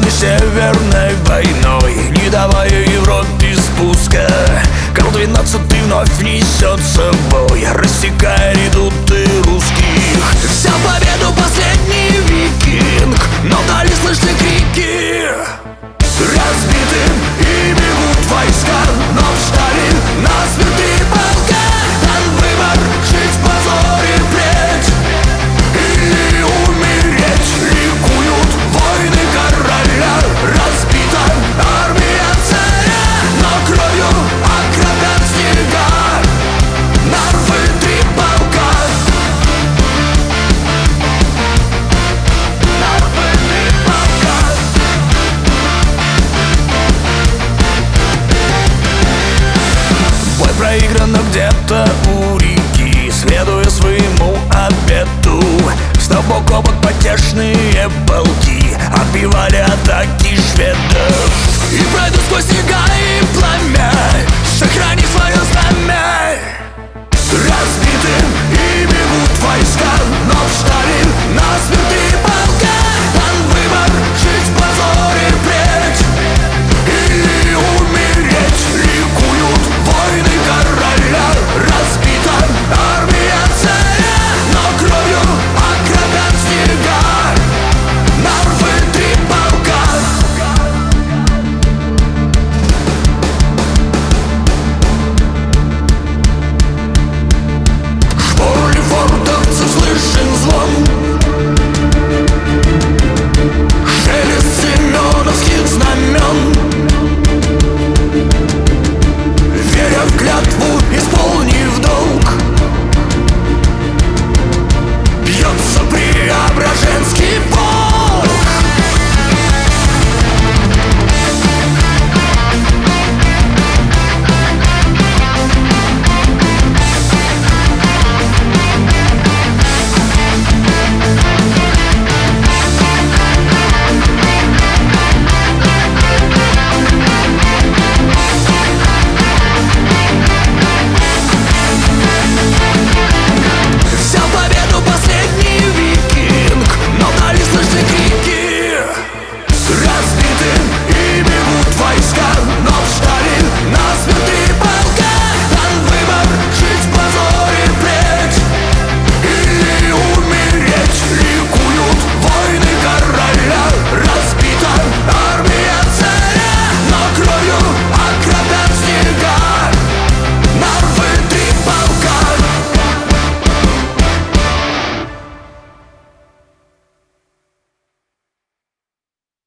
не Северной войной, не давая Европе спуска. Карл XII вновь несет с собой, рассекая редуты русских. Взял победу последний викинг, но вдали слышны крики. Разбиты и бегут войска, но встали насмерть три полка. Дан выбор — жить в позоре впредь или умереть. Ликуют воины короля, разбита армия царя, но кровью окропят снега нарвы три полка. Нарвы три полка. Бой проигран где-то у реки, следуя своему обету. Встав бок о бок потешные полки отбивали атаки шведов. И пройдут сквозь снега и пламя